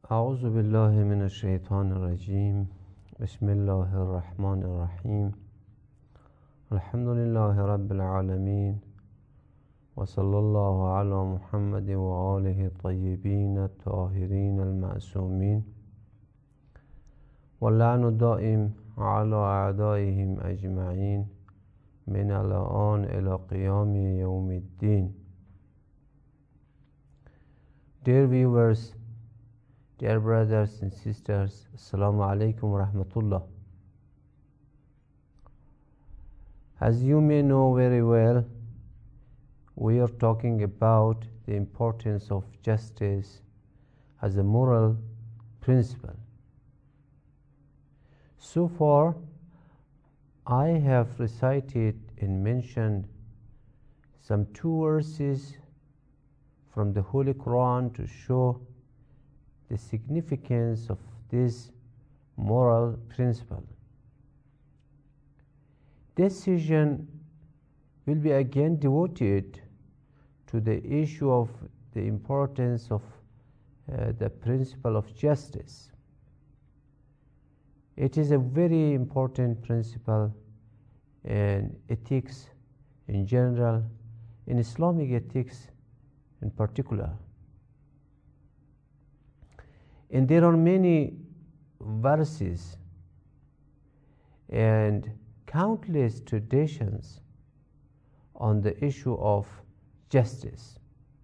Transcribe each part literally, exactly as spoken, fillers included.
أعوذ بالله من الشيطان الرجيم بسم الله الرحمن الرحيم الحمد لله رب العالمين وصلى الله على محمد وآله الطيبين الطاهرين المعصومين واللعن الدائم على أعدائهم أجمعين من الآن إلى قيام يوم الدين. Dear viewers, dear brothers and sisters, Assalamu alaikum wa rahmatullah. As you may know very well, we are talking about the importance of justice as a moral principle. So far, I have recited and mentioned some two verses from the Holy Quran to show the significance of this moral principle. This session will be again devoted to the issue of the importance of uh, the principle of justice. It is a very important principle in ethics in general, in Islamic ethics in particular. And there are many verses and countless traditions on the issue of justice.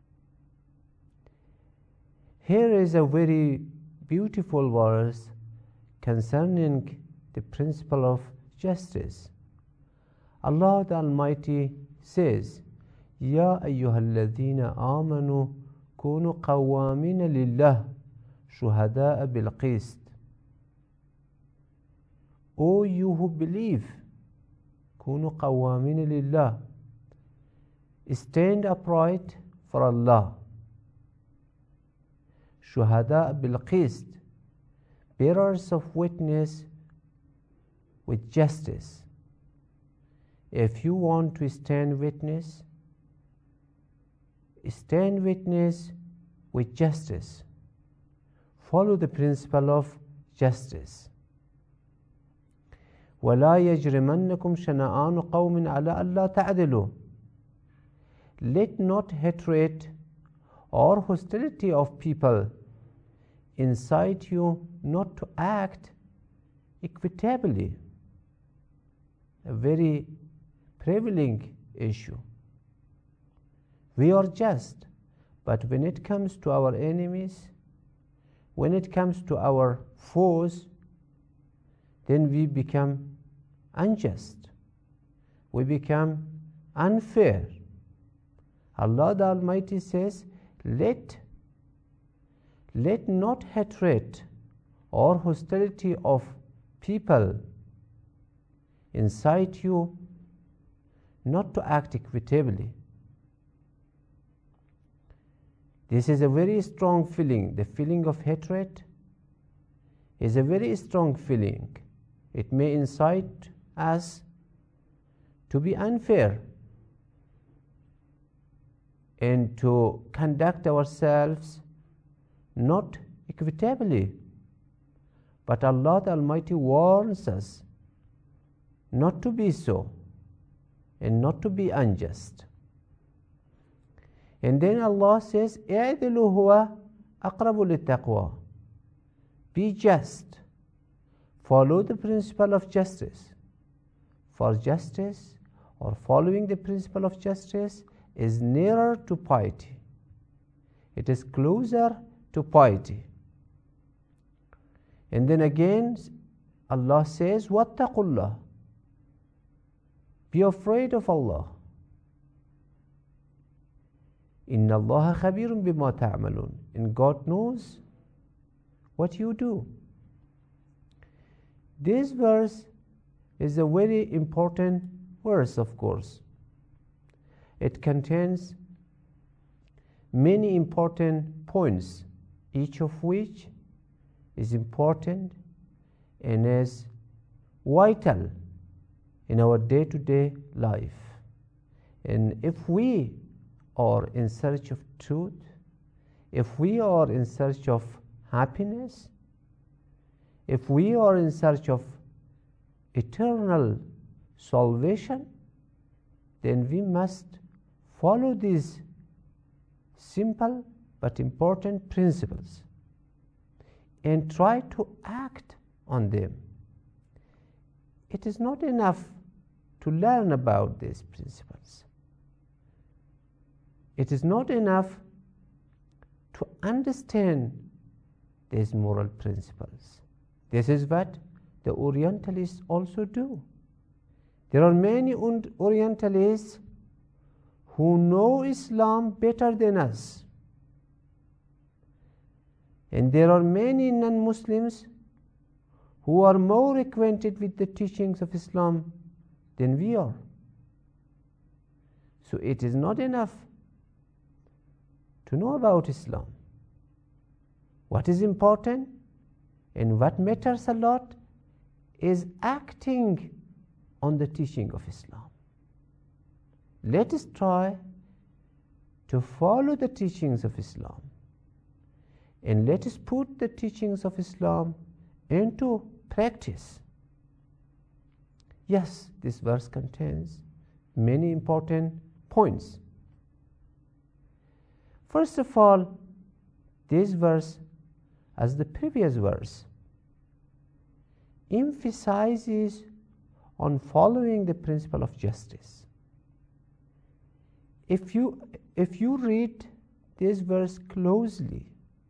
Here is a very beautiful verse concerning the principle of justice. Allah the Almighty says, Ya ayyuhalladhina amanu kunu qawwamina lillah shuhada'a bil qist. O you who believe, kunu qawwamina lillah, stand upright for Allah. Shuhada'a bil qist, bearers of witness with justice. If you want to stand witness, stand witness with justice. Follow the principle of justice. وَلَا يَجْرِمَنَّكُمْ شَنَآنُ قَوْمٍ عَلَىٰ أَلَّا تَعْدِلُوا. Let not hatred or hostility of people incite you not to act equitably. A very prevailing issue. We are just, but when it comes to our enemies, when it comes to our foes, then we become unjust. We become unfair. Allah the Almighty says, let, let not hatred or hostility of people incite you not to act equitably. This is a very strong feeling. The feeling of hatred is a very strong feeling. It may incite us to be unfair and to conduct ourselves not equitably. But Allah the Almighty warns us not to be so and not to be unjust. And then Allah says, اعدلوا هو أقرب للتقوى. Be just. Follow the principle of justice. For justice or following the principle of justice is nearer to piety. It is closer to piety. And then again Allah says, وَاتَّقُوا اللَّهِ. Be afraid of Allah. إِنَّ اللَّهَ خَبِيرٌ بِمَا تَعْمَلُونَ. And God knows what you do. This verse is a very important verse, of course. It contains many important points, each of which is important and is vital in our day-to-day life. And if we are in search of truth, if we are in search of happiness, if we are in search of eternal salvation, then we must follow these simple but important principles and try to act on them. It is not enough to learn about these principles. It is not enough to understand these moral principles. This is what the Orientalists also do. There are many Orientalists who know Islam better than us. And there are many non-Muslims who are more acquainted with the teachings of Islam than we are. So it is not enough to know about Islam. What is important and what matters a lot is acting on the teaching of Islam. Let us try to follow the teachings of Islam, and let us put the teachings of Islam into practice. Yes, this verse contains many important points. First of all, this verse, as the previous verse, emphasizes on following the principle of justice. If you, if you read this verse closely,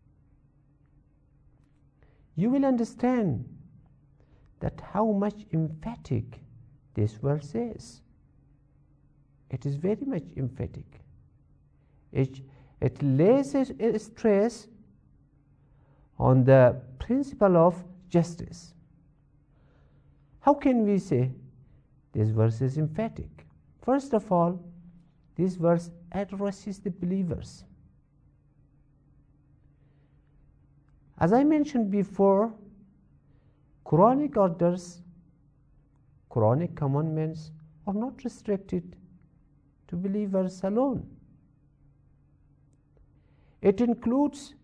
you will understand that how much emphatic this verse is. It is very much emphatic. It, it lays a stress on the principle of justice. How can we say this verse is emphatic? First of all, this verse addresses the believers. As I mentioned before, Quranic orders, Quranic commandments are not restricted to believers alone. It includes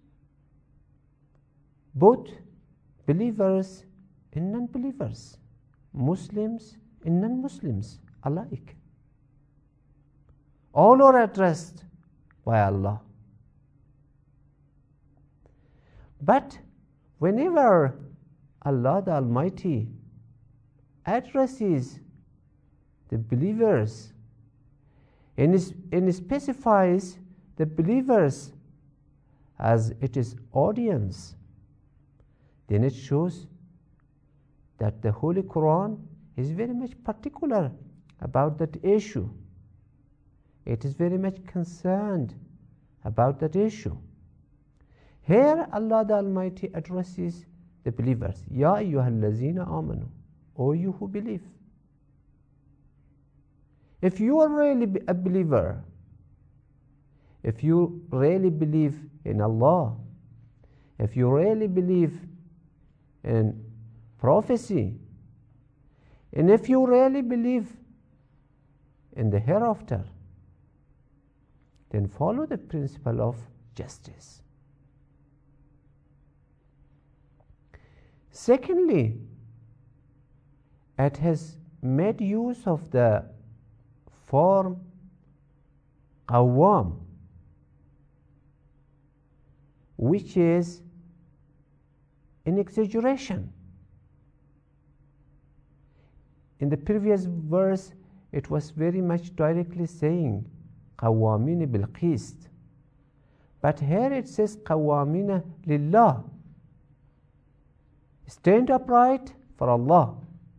both believers and non-believers, Muslims and non-Muslims alike. All are addressed by Allah. But whenever Allah the Almighty addresses the believers and, is, and specifies the believers as it is audience, then it shows that the Holy Quran is very much particular about that issue. It is very much concerned about that issue. Here Allah the Almighty addresses the believers. Ya ayyuhallazina amanu, O you who believe. If you are really a believer, if you really believe in Allah, if you really believe in prophecy, and if you really believe in the hereafter, then follow the principle of justice. Secondly, it has made use of the form qawwam, which is an exaggeration. In the previous verse, it was very much directly saying qawwamina bil qist, but here it says qawwamina lillah. Stand upright for Allah.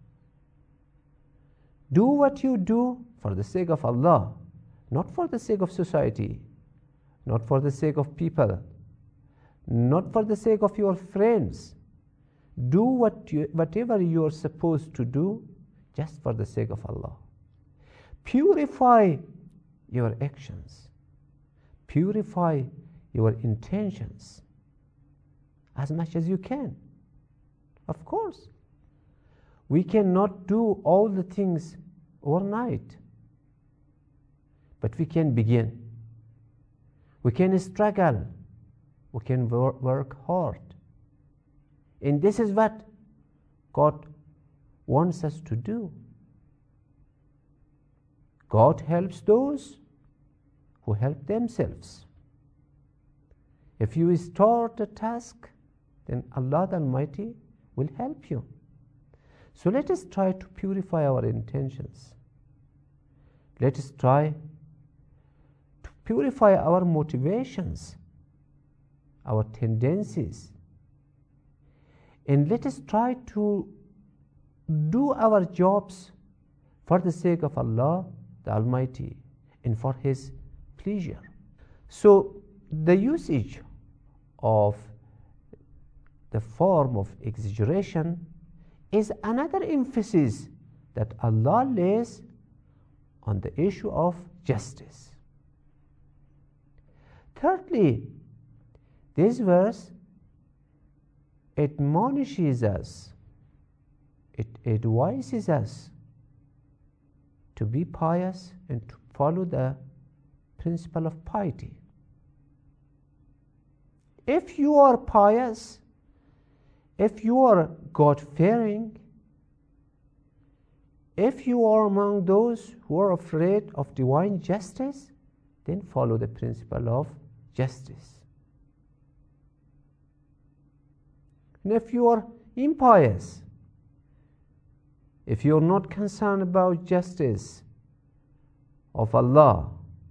Do what you do for the sake of Allah, not for the sake of society, not for the sake of people, not for the sake of your friends. Do what you, whatever you are supposed to do just for the sake of Allah. Purify your actions. Purify your intentions as much as you can. Of course, we cannot do all the things overnight, but we can begin. We can struggle. We can wor- work hard. And this is what God wants us to do. God helps those who help themselves. If you start a task, then Allah the Almighty will help you. So let us try to purify our intentions. Let us try to purify our motivations, our tendencies, and let us try to do our jobs for the sake of Allah the Almighty and for His pleasure. So the usage of the form of exaggeration is another emphasis that Allah lays on the issue of justice. Thirdly, this verse admonishes us, it advises us to be pious and to follow the principle of piety. If you are pious, if you are God-fearing, if you are among those who are afraid of divine justice, then follow the principle of justice. And if you are impious, if you are not concerned about justice of Allah,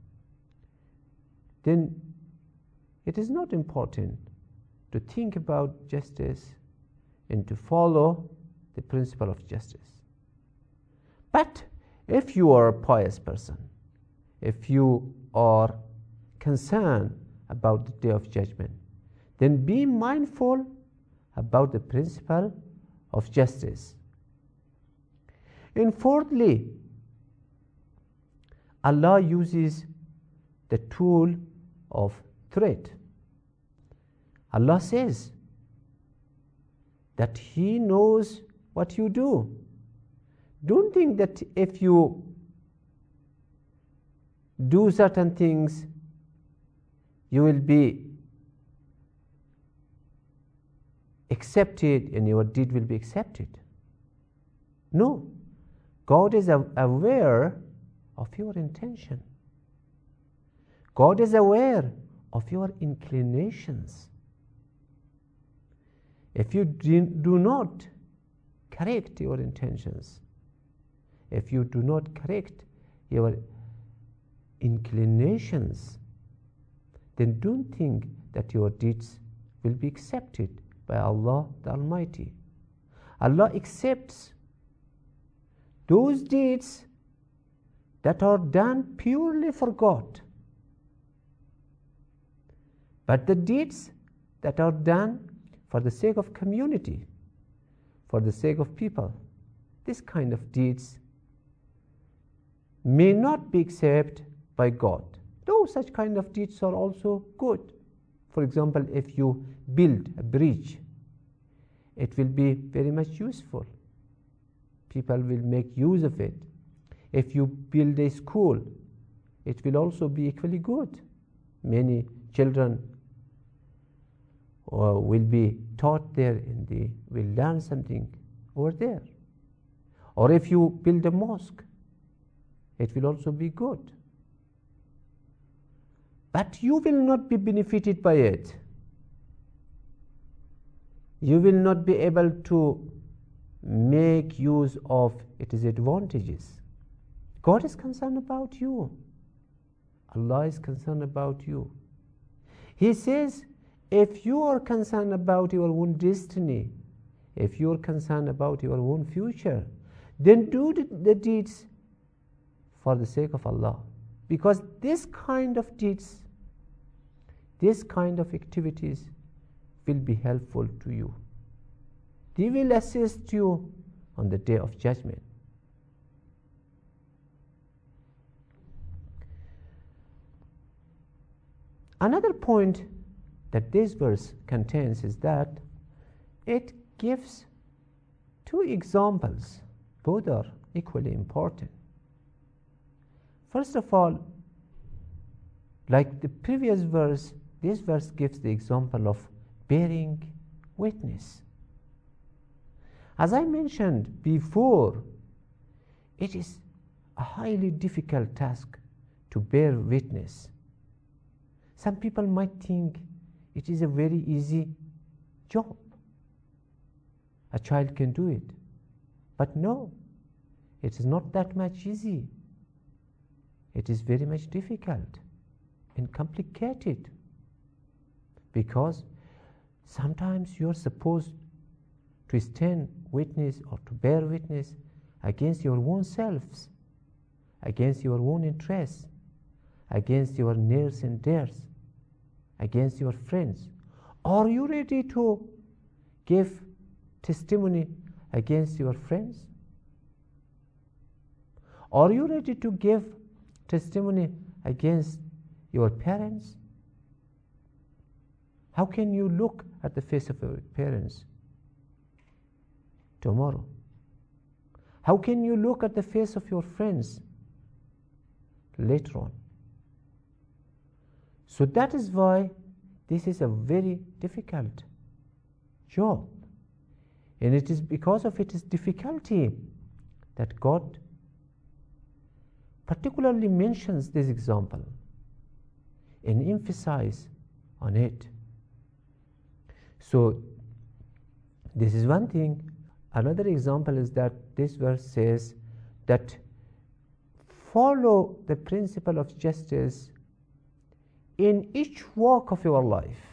then it is not important to think about justice and to follow the principle of justice. But if you are a pious person, if you are concerned about the day of judgment, then be mindful about the principle of justice. And fourthly, Allah uses the tool of threat. Allah says that He knows what you do. Don't think that if you do certain things, you will be accepted and your deed will be accepted. No. God is aware of your intention. God is aware of your inclinations. If you do not correct your intentions, if you do not correct your inclinations, then don't think that your deeds will be accepted by Allah the Almighty. Allah accepts those deeds that are done purely for God. But the deeds that are done for the sake of community, for the sake of people, this kind of deeds may not be accepted by God. Though such kind of deeds are also good. For example, if you build a bridge, it will be very much useful. People will make use of it. If you build a school, it will also be equally good. Many children uh, will be taught there and they will learn something over there. Or if you build a mosque, it will also be good. But you will not be benefited by it. You will not be able to make use of its advantages. God is concerned about you. Allah is concerned about you. He says, if you are concerned about your own destiny, if you are concerned about your own future, then do the, the deeds for the sake of Allah. Because this kind of deeds, this kind of activities will be helpful to you. They will assist you on the day of judgment. Another point that this verse contains is that it gives two examples. Both are equally important. First of all, like the previous verse, this verse gives the example of bearing witness. As I mentioned before, it is a highly difficult task to bear witness. Some people might think it is a very easy job. A child can do it. But no, it is not that much easy. It is very much difficult and complicated, because sometimes you are supposed to stand witness or to bear witness against your own selves, against your own interests, against your nears and dears, against your friends. Are you ready to give testimony against your friends? Are you ready to give testimony against your parents? How can you look at the face of your parents tomorrow? How can you look at the face of your friends later on? So that is why this is a very difficult job. And it is because of its difficulty that God particularly mentions this example and emphasizes on it. So this is one thing. Another example is that this verse says that follow the principle of justice in each walk of your life.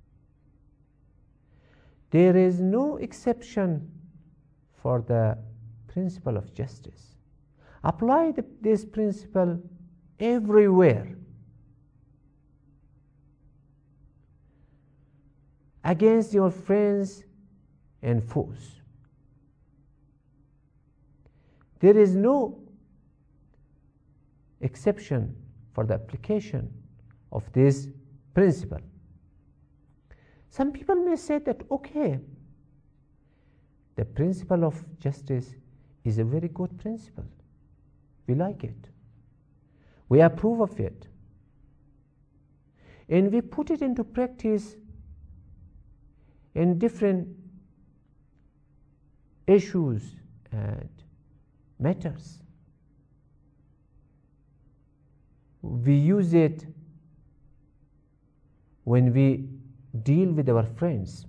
There is no exception for the principle of justice. Apply the, this principle everywhere. Against your friends and foes. There is no exception for the application of this principle. Some people may say that, okay, the principle of justice is a very good principle. We like it. We approve of it. And we put it into practice in different issues and matters. We use it when we deal with our friends.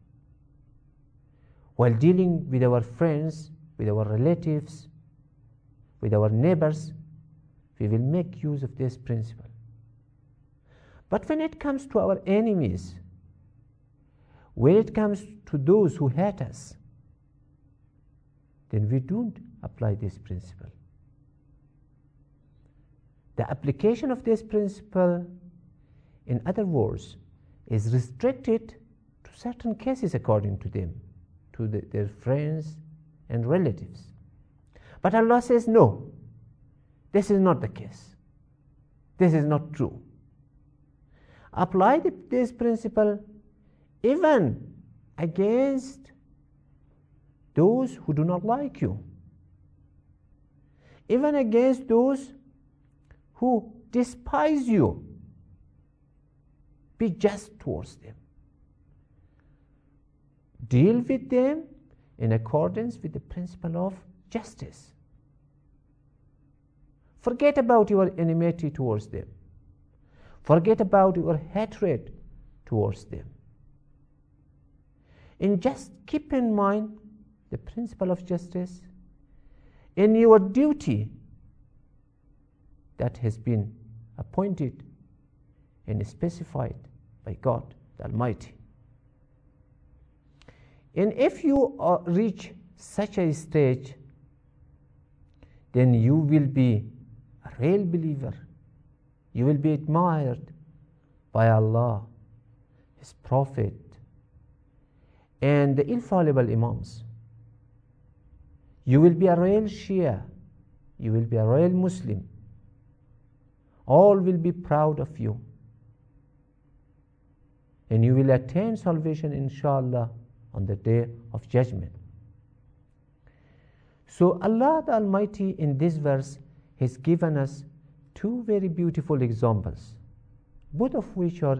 While dealing with our friends, with our relatives, with our neighbors, we will make use of this principle. But when it comes to our enemies, when it comes to those who hate us, then we don't apply this principle. The application of this principle, in other words, is restricted to certain cases according to them, to the, their friends and relatives. But Allah says, no, this is not the case. This is not true. Apply the, this principle even against those who do not like you, even against those who despise you. Be just towards them. Deal with them in accordance with the principle of justice. Forget about your enmity towards them. Forget about your hatred towards them. And just keep in mind the principle of justice in your duty that has been appointed and specified by God the Almighty. And if you uh, reach such a stage, then you will be a real believer. You will be admired by Allah, His Prophet, and the infallible Imams. You will be a real Shia. You will be a real Muslim. All will be proud of you. And you will attain salvation, inshallah, on the day of judgment. So Allah the Almighty in this verse has given us two very beautiful examples, both of which are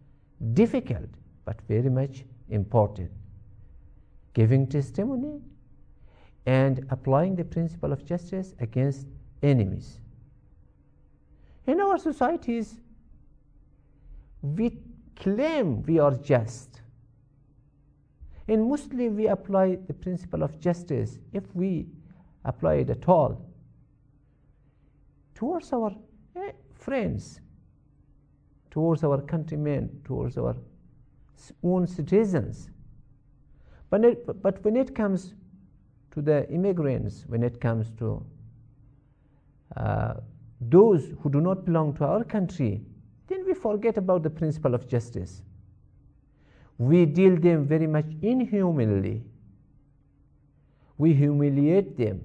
difficult but very much important. Giving testimony and applying the principle of justice against enemies. In our societies, we claim we are just. In Muslim, we apply the principle of justice, if we apply it at all, towards our eh, friends, towards our countrymen, towards our own citizens. But, it, but when it comes to the immigrants, when it comes to uh, those who do not belong to our country, then we forget about the principle of justice. We deal them very much inhumanly. We humiliate them.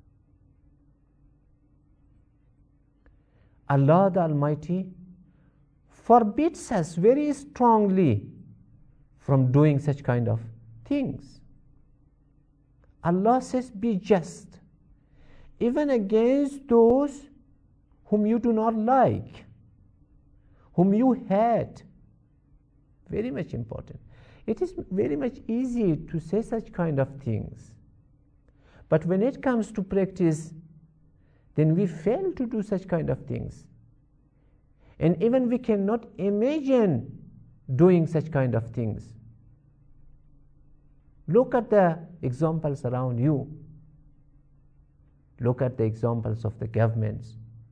Allah the Almighty forbids us very strongly from doing such kind of things. Allah says, be just, even against those whom you do not like, whom you hate. Very much important. It is very much easy to say such kind of things. But when it comes to practice, then we fail to do such kind of things. And even we cannot imagine doing such kind of things. Look at the examples around you. Look at the examples of the governments.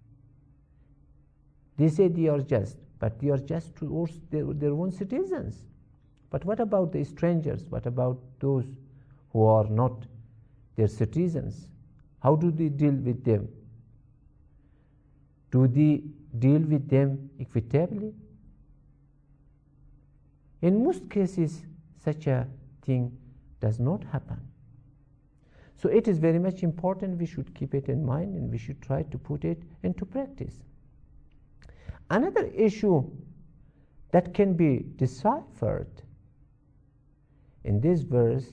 They say they are just, but they are just towards their, their own citizens. But what about the strangers? What about those who are not their citizens? How do they deal with them? Do they deal with them equitably? In most cases, such a thing does not happen. So it is very much important. We should keep it in mind and we should try to put it into practice. Another issue that can be deciphered in this verse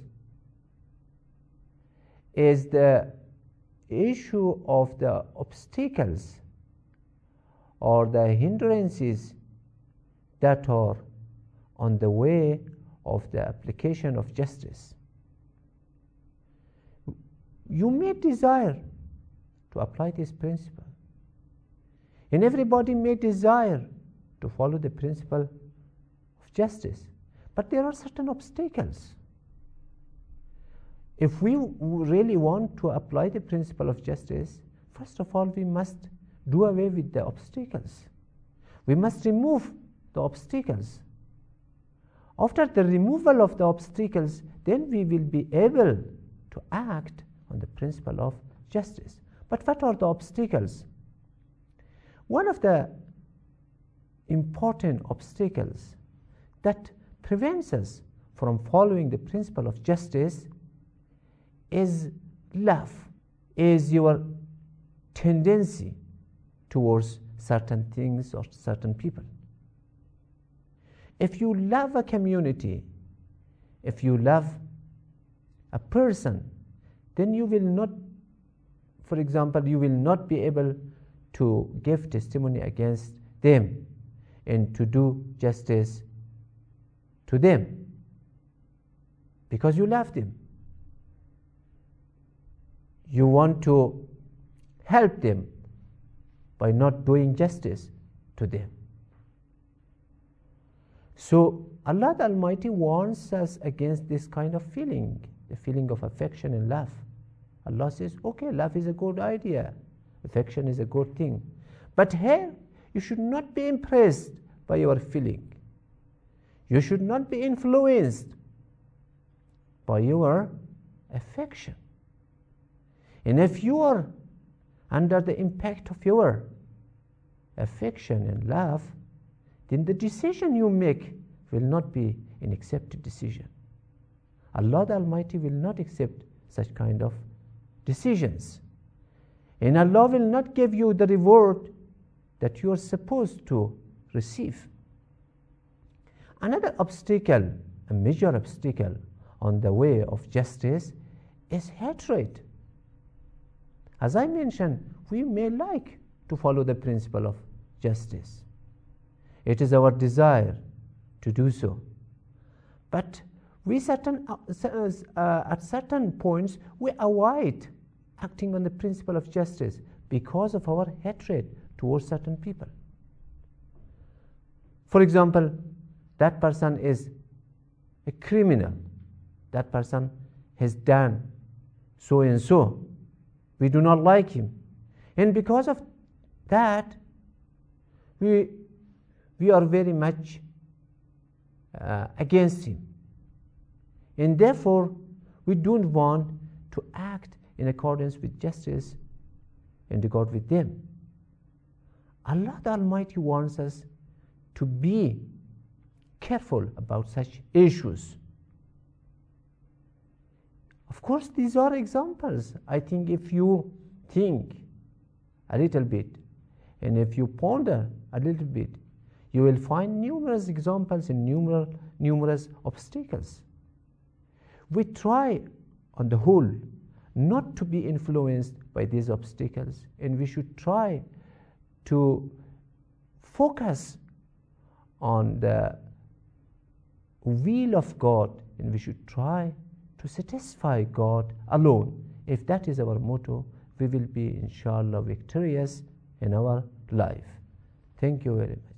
is the issue of the obstacles or the hindrances that are on the way of the application of justice. You may desire to apply this principle, and everybody may desire to follow the principle of justice, but there are certain obstacles. If we really want to apply the principle of justice, first of all, we must do away with the obstacles. We must remove the obstacles. After the removal of the obstacles, then we will be able to act on the principle of justice. But what are the obstacles? One of the important obstacles that prevents us from following the principle of justice is love, is your tendency towards certain things or certain people. If you love a community, if you love a person, then you will not, for example, you will not be able to give testimony against them and to do justice to them because you love them. You want to help them by not doing justice to them. So Allah the Almighty warns us against this kind of feeling, the feeling of affection and love. Allah says, okay, love is a good idea, affection is a good thing, but here you should not be impressed by your feeling. You should not be influenced by your affection. And if you are under the impact of your affection and love, then the decision you make will not be an accepted decision. Allah the Almighty will not accept such kind of decisions. And Allah will not give you the reward that you are supposed to receive. Another obstacle, a major obstacle on the way of justice is hatred. As I mentioned, we may like to follow the principle of justice. It is our desire to do so. But we certain, uh, uh, at certain points, we avoid acting on the principle of justice because of our hatred towards certain people. For example, that person is a criminal. That person has done so and so. We do not like him. And because of that, we, we are very much uh, against him. And therefore, we don't want to act in accordance with justice and regard with them. Allah the Almighty wants us to be careful about such issues. Of course, these are examples. I think if you think a little bit and if you ponder a little bit, you will find numerous examples and numerous, numerous obstacles. We try, on the whole, not to be influenced by these obstacles, and we should try to focus on the will of God, and we should try to satisfy God alone. If that is our motto, we will be inshallah victorious in our life. Thank you very much.